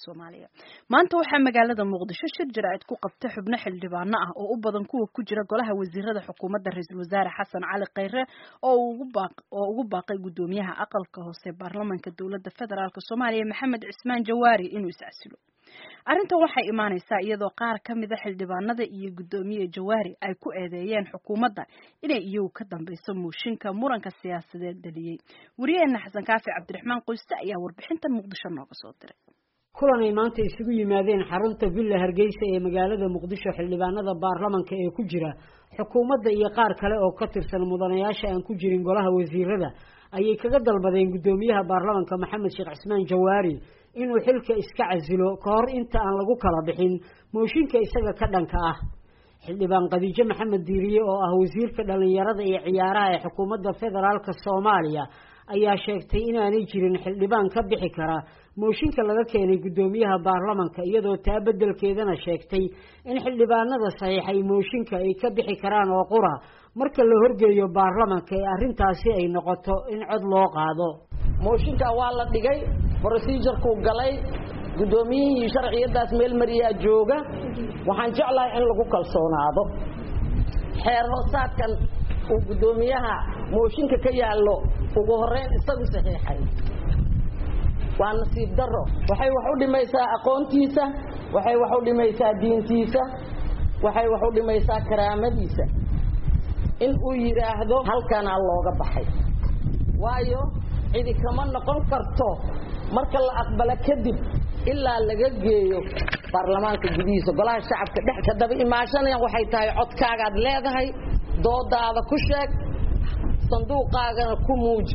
Soomaaliya maanta waxaa magaalada Muqdisho shir jaraa'id ku qabtay xubno xildhibaano ah oo u badan kuwa ku jira golaha wasiirada xukuumadda ra'iisul wasaare Xasan Cali Khayre oo ugu baaqay gudoomiyaha aqalka hoose baarlamaanka dowladda federaalka Soomaaliya Maxamed Cismaan Jawaari inuu iscasilo. Arrintan waxay imaanaysaa iyadoo qaar ka mid ah xildhibaanada iyo gudoomiye Jawaari ay ku eedeeyeen xukuumadda inay iyagu ka dambayso mooshinka muranka siyaasadeed dhaliyay. Wariyaheena Xasan Kaafi Cabdiraxmaan Qoyste ayaa warbixintan Muqdisho nooga soo diray. kulan ay maanta isugu yimaadeen xarunta Villa Hargeysa ee magaalada Muqdisho xildhibaanada baarlamaanka ee ku jira xukuumadda iyo qaar kale oo ka tirsan mudanayaasha aan ku jirin golaha wasiirada ayay kaga dalbadeen gudoomiyaha baarlamaanka Maxamed Sheekh Cismaan Jawaari inuu xilka iska casilo ka hor inta aan lagu kala bixin mooshinka isaga ka dhanka ah. xildhibaan Qadiijo Maxamed Diiriye oo ah wasiirka dhalinyarada iyo ciyaaraha ee xukuumadda federaalka Soomaaliya ayaa sheegtay in aanay jirin xildhibaan ka bixi kara mooshinka laga keenay gudoomiyaha baarlamaanka iyadoo taa beddelkeedana sheegtay in xildhibaanada saxiixay mooshinka ay ka bixi karaan oo qura marka la horgeeyo baarlamaanka ee arrintaasi ay noqoto in cod loo qaado. mooshinka waa la dhigay procedure-ku galay gudoomiyihii sharciyadaas meel mariyaa jooga waxaan jeclahay in lagu kalsoonaado xeer hoosaadkan uu gudoomiyaha mooshinka ka yaallo ugu horeyn isagu saxiixay waa nasiib darro waxay wax u dhimaysaa aqoontiisa waxay wax u dhimaysaa diintiisa waxay wax u dhimaysaa karaamadiisa in uu yiraahdo halkana looga baxay waayo cidi kama noqon karto marka la aqbala kadib ilaa laga geeyo baarlamaanka gudihiisa golaha shacabka dhex ka daba imaashanaya waxay tahay codkaagaad leedahay doodaada ku sheeg sanduuqaagana ku muuji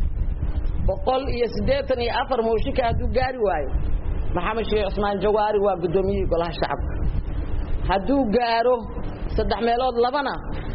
184 mooshinka hadduu gaari waayo Maxamed Sheekh Cismaan Jawaari waa gudoomiyihii golaha shacabka hadduu gaaro 3 meelood labana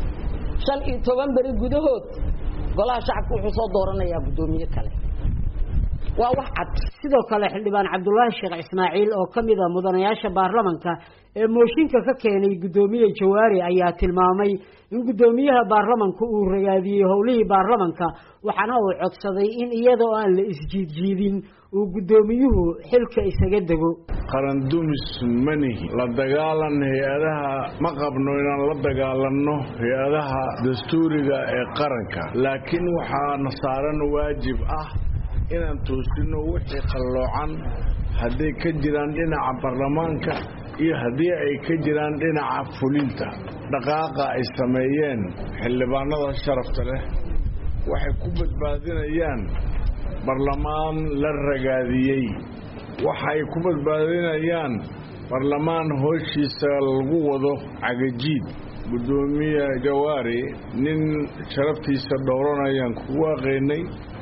15 bari gudahood golaha shacabka wuxuu soo dooranayaa gudoomiye kale waa wax cad. sidoo kale xildhibaan Cabdullaahi Sheekh Ismaaciil oo kamid ah mudanayaasha baarlamaanka ee mooshinka ka keenay gudoomiye Jawaari ayaa tilmaamay in gudoomiyaha baarlamaanka uu ragaadiyay howlihii baarlamaanka waxaana uu codsaday in iyadoo aan la isjiidjiidin uu gudoomiyuhu xilka isaga dago. qaran dumis mani la dagaalan hay'adaha ma qabno inaan la dagaalanno hay'adaha dastuuriga ee qaranka laakiin waxaa saaran waajib ah inaan toosino wixii qaloocan haday ka jiraan dhinaca baarlamaanka iyo hadii ay ka jiraan dhinaca fulinta dhaqaaqa ay sameeyeen xildhibaanada sharafta leh waxay ku badbaadinayaan baarlamaan la ragaadiyay waxay ku badbaadinayaan baarlamaan howshiisa lagu wado cagajiid. gudoomiye Jawaari nin sharaftiisa dhowranayaan ku waaqeynay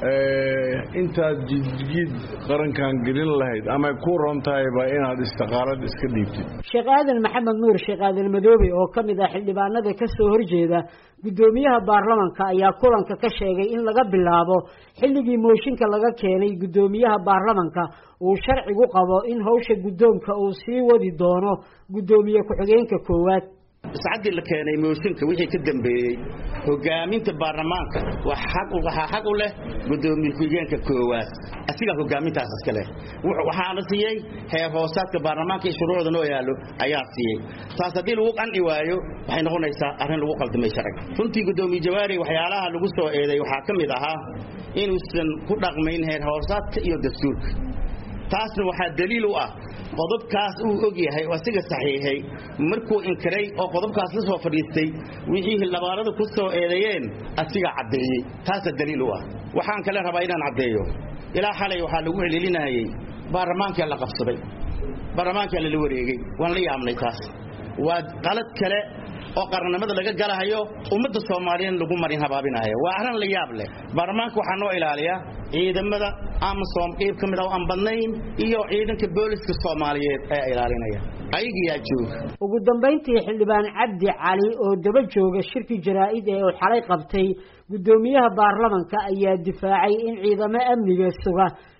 inta jidjid qarankan gelin lahayd ama ku rontayba inaad istiqaalad iska dhiibtid. Sheekh Aadan Maxamed Nuur Sheekh Aadan Madoobe oo kamid ah xildhibaanada ka soo horjeeda gudoomiyaha baarlamaanka ayaa kulanka ka sheegay in laga bilaabo xilligii mooshinka laga keenay gudoomiyaha baarlamaanka uu sharcigu qabo in hawsha gudoomka uu sii wadi doono gudoomiye ku-xigeenka koowaad. saacadii la keenay mooshinka wixii ka dambeeyay hogaaminta baarlamaanka waxa xaq u leh gudoomiye ku-xigeenka koowaad asiga hogaamintaas iska leh waxaana siiyay heer hoosaadka baarlamaanka iyo shuruucda noo yaalo ayaa siiyay taas hadii lagu qanci waayo waxay noqonaysaa arrin lagu qaldamay sharci. runtii gudoomiye Jawaari waxyaalaha lagu soo eeday waxaa ka mid ahaa inuusan ku dhaqmayn heer hoosaadka iyo dastuurka taasna waxaa daliil u ah qodobkaas uu og yahay oo asiga saxiixay markuu inkiray oo qodobkaas la soo fadhiistay wixii labaarada ku soo eedeeyeen asiga cadeeyay taas daliil u ah. waxaan kale rabaa inaan cadeeyo ilaa xalay waxaa lagu celilinayay baarlamaanka la qabsaday baarlamaanka la wareegay waan la yaabnay taas waa qalad kale oo qarannimada laga galahayo ummadda Soomaaliyeed lagu marin habaabinayo waa arrin la yaab leh. baarlamaanka waxaa noo ilaaliya ciidamada Amisom qeyb kamid ah oo aan badnayn iyo ciidanka booliska Soomaaliyeed ee ilaalinaya ayaga jooga. ugu dambeyntii xildhibaan Cabdi Cali oo daba jooga shirki jaraa'id ee uu xalay qabtay gudoomiyaha baarlamaanka ayaa difaacay in ciidamada amniga suga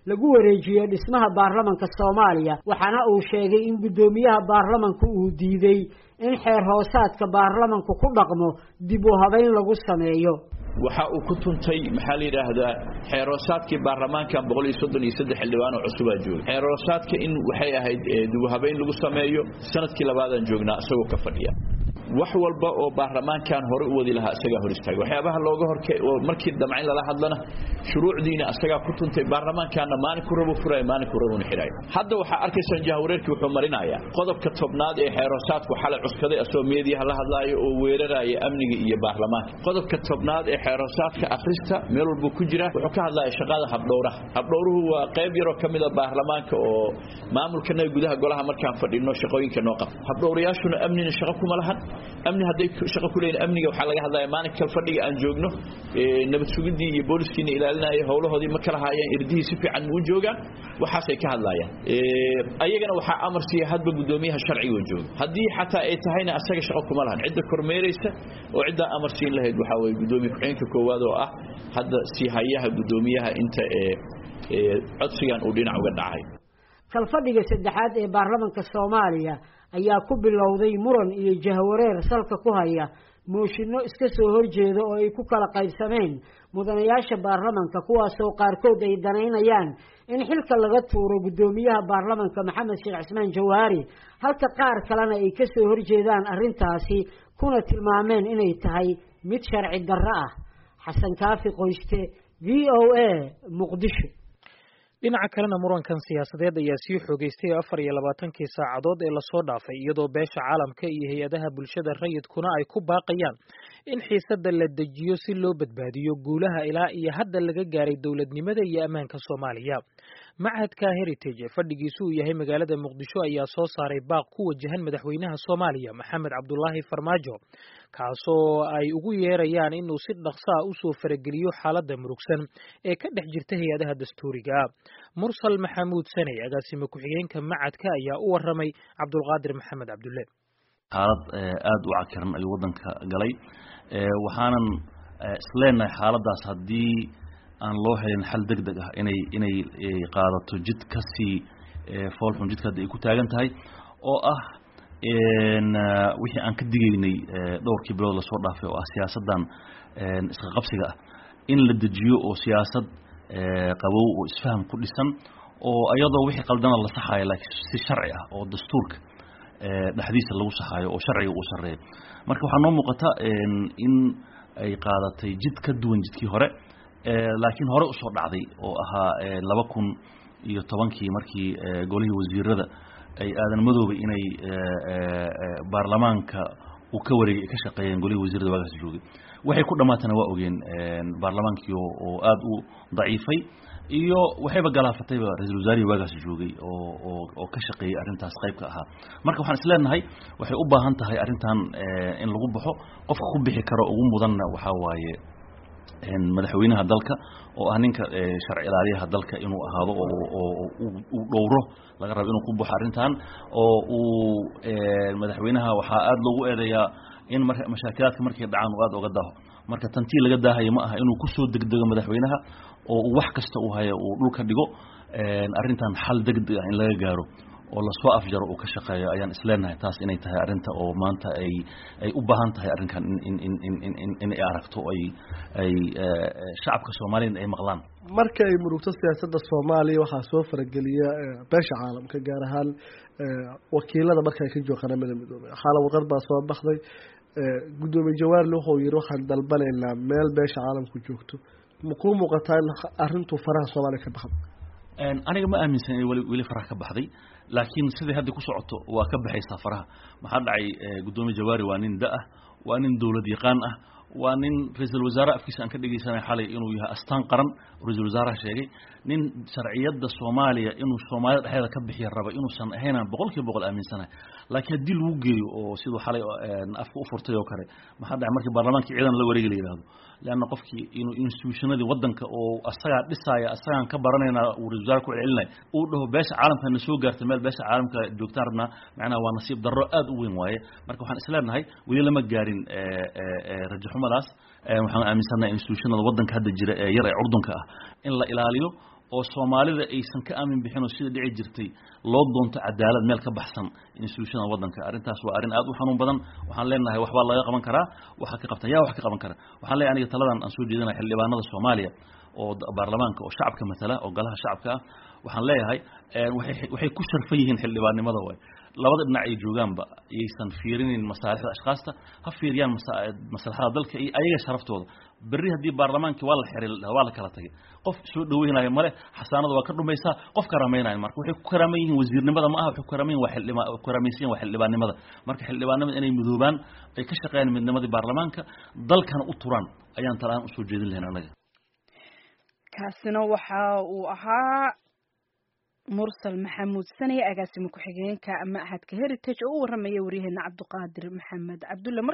lagu wareejiyo dhismaha baarlamanka Soomaaliya waxaana uu sheegay in gudoomiyaha baarlamanku uu diiday in xeer hoosaadka baarlamanku ku dhaqmo dib u habeyn lagu sameeyo waxa uu ku tuntay maxaa la yiraahdaa xeeroosaadkii baarlamaanka 133 xildhibaan oo cusub ah joogay xeeroosaadka in waxay ahayd dib u habeyn lagu sameeyo sanadkii labaad aan joognaa isagoo ka fadhiya wax walba oo baarlamaankan hore u wadi lahaa isaga hor istaagay waxyaabaha looga horkay oo markii damcin lala hadlana shuruucdiina isaga ku tuntay baarlamaankan maalin ku rabo furay maalin ku rabo xiray hadda waxa arkaysan jahwareerkii wuxuu marinaya qodobka tobnaad ee xeeroosaadku xalay cuskaday asoo meediyaha la hadlaayo oo weeraraya amniga iyo baarlamaanka qodobka tobnaad ee xeeroosaadka akhrista meel walba ku jira wuxuu ka hadlayaa shaqada habdhowruhu waa qayb yar oo kamid ah baarlamaanka oo maamulkana gudaha golaha markaan fadhino shaqooyinka noo qabto habdhowrayaashuna amniga shaqo kuma lahan amni haday shaqo ku leeyeen amniga waxa laga hadlayaa maalin kale fadhiga aan joogno nabad sugidii iyo booliskiina ilaalinaya howlahoodii ma kala haayeen irdihii si fiican u joogaan waxaas ay ka hadlayaan ayagana waxa amar siiyay hadba gudoomiyaha sharciga oo jooga hadii xataa ay tahayna asaga shaqo kuma lahan cid kormeeraysa oo cid amar siin lahayd waxa way gudoomiyaha ku-xigeenka koowaad oo ah hadda si hayaha gudoomiyaha inta codsigan uu dhinac uga dhacay kalfadhiga saddexaad ee baarlamanka Soomaaliya ayaa ku bilowday muran iyo jahwareer salka ku haya mooshinno iska soo horjeeda oo ay ku kala qaybsameen mudanayaasha baarlamanka kuwaas oo qaarkood ay danaynayaan in xilka laga tuuro gudoomiyaha baarlamanka Maxamed Sheekh Cismaan Jawaari halka qaar kalena ay ka soo horjeedaan arrintaasi kuna tilmaameen inay tahay mid sharci darro ah Xasan Kaafi Qoyste VOA Muqdisho dhinaca kalena murankan siyaasadeed ayaa sii xoogeystay 24 saacadood ee la soo dhaafay iyadoo beesha caalamka iyo hay'adaha bulshada rayidkuna ay ku baaqayaan in xiisadda la dejiyo si loo badbaadiyo guulaha ilaa iyo hadda laga gaaray dawladnimada iyo ammaanka Soomaaliya Machadka Heritage fadhigiisu uu yahay magaalada Muqdisho ayaa soo saaray baaq ku wajahan madaxweynaha Soomaaliya Maxamed Cabdullaahi Farmaajo kaasoo ay ugu yeerayaan inuu si dhaqso ah u soo farageliyo xaaladda murugsan ee ka dhex jirta hay'adaha dastuuriga Mursal Maxamuud Sanay agaasime ku-xigeenka Machadka ayaa u waramay Cabdulqaadir Maxamed Cabdulle xaalad aad u cakiran ay wadanka galay waxaanan isleenahay xaaladaas hadii aan loo helin xal degdeg ah inay qaadato jid kasi foolxun jidka ay ku taagan tahay oo ah wixii aan ka digaynay dhowrkii bilood la soo dhaafay oo ah siyaasadan iska qabsiga ah in la dejiyo oo siyaasad qabow oo isfaham ku dhisan oo ayadoo wixii qaldana la saxayo laakiin si sharci ah oo dastuurka dhaxdiisa lagu saxayo oo sharciga uu sareeyo marka waxa noo muuqata in ay qaadatay jid ka duwan jidkii hore laakiin hore u soo dhacday oo ahaa 2010 markii golihii wasiirada ay aadan madoobe inay baarlamaanka uu ka wareegay ka shaqeeyeen golihii wasiirada waagaas joogay waxay ku dhamaatana waa ogeen baarlamaankii oo aad u daciifay iyo waxayba galaafatayba ra'iisul wasaarihi waagaas joogay oo ka shaqeeyay arintaas qaybka ahaa marka waxaan isleenahay waxay u baahan tahay arintan in lagu baxo qofka ku bixi karo ugu mudanna waxa waaye madaxweynaha dalka oo ah ninka sharci ilaaliyaha dalka inuu ahaado oo uu dhowro laga rabo inuu ku baxo arintan oo uu madaxweynaha waxa aad loogu eedeeyaa in mashaakilada markay dhacaan aad uga daaho marka tantii laga daahayo ma aha inuu ku soo degdego madaxweynaha oo wax kasta uu hayo uu dhulka dhigo arintan xal degdeg ah in laga gaaro oo la soo afjaro oo ka shaqeeyo ayaan isleenahay taas inay tahay arinta oo maanta ay u baahan tahay arinkan in ay aragto ay shacabka Soomaaliyeed ay maqlaan marka ay murugto siyaasadda Soomaaliya waxa soo farageliya beesha caalamka gaar ahaan wakiilada marka ay ka joogaan midowga xaalad warqad baa soo baxday gudoomiye Jawaar wuxuu yiri waxaan dalbanaynaa meel beesha caalamku joogto ma ku muuqataa in arintu faraha Soomaaliya ka baxday aniga ma aaminsan in wali faraha ka baxday laakiin sidii hadda ku socoto waa ka baxaysa faraha maxaa dhacay gudoomiye Jawaari waa nin daa waa nin dawlad yaqaan ah waa nin ra'iisul wasaare afkiisa aan ka dhigaysanay xalay inuu yahay astaan qaran ra'iisul wasaare sheegay nin sharciyada Soomaaliya inuu Soomaalida dhexdeeda ka bixiyo raba inuu san ahayn 100% aaminsanahay laakiin hadii lagu geeyo oo sidoo xalay afka u furtay oo kale maxaa dhacay markii baarlamaanka ciidan la wareegay yiraahdo laana qofkii inuu institutionada wadanka oo asaga dhisaya asagan ka baranayna uu ra'iisul wasaare ku celinay uu dhaho beesha caalamka na soo gaartay meel beesha caalamka joogtaarna macnaha waa nasiib darro aad u weyn waaye marka waxaan isleenahay wali lama gaarin rajaxumadaas waxaan aaminsanahay institutionada wadanka hadda jira ee yar ee urdunka ah in la ilaaliyo oo Soomaalida aysan ka aamin bixin oo sida dhici jirtay loo doonto cadaalad meel ka baxsan institutionada wadanka arintaas waa arin aad u xanuun badan waxaan leenahay waxba laga qaban karaa waxa ka qabtan yaa wax ka qaban kara waxaan leenahay aniga taladan aan soo jeedinahay xildhibaanada Soomaaliya oo baarlamaanka oo shacabka matala oo golaha shacabka waxaan leeyahay waxay ku sharfan yihiin xildhibaanimada way labada dhinac ay joogaanba aysan fiirinin masaalixda ashqaasta ha fiiriyaan maslaxada dalka iyo ayaga sharaftooda berri hadii baarlamaanka waa la xiray waa la kala tagay qof soo dhaweynaayo male xasaanada waa ka dhumaysaa qof karaameynaayo marka waxay ku karaameeyeen wasiirnimada ma aha waxay ku karaameeyeen waa xildhibaanimada marka xildhibaanimada inay midoobaan ay ka shaqeeyaan midnimadii baarlamaanka dalkana u turaan ayaan talaan u soo jeedin lahayn anaga kaasina waxa uu ahaa mursal maxamuud sanay agaasimo ku-xigeenka ama ahadka heritage oo u waramaya waryaheena cabdiqaadir maxamed cabdulle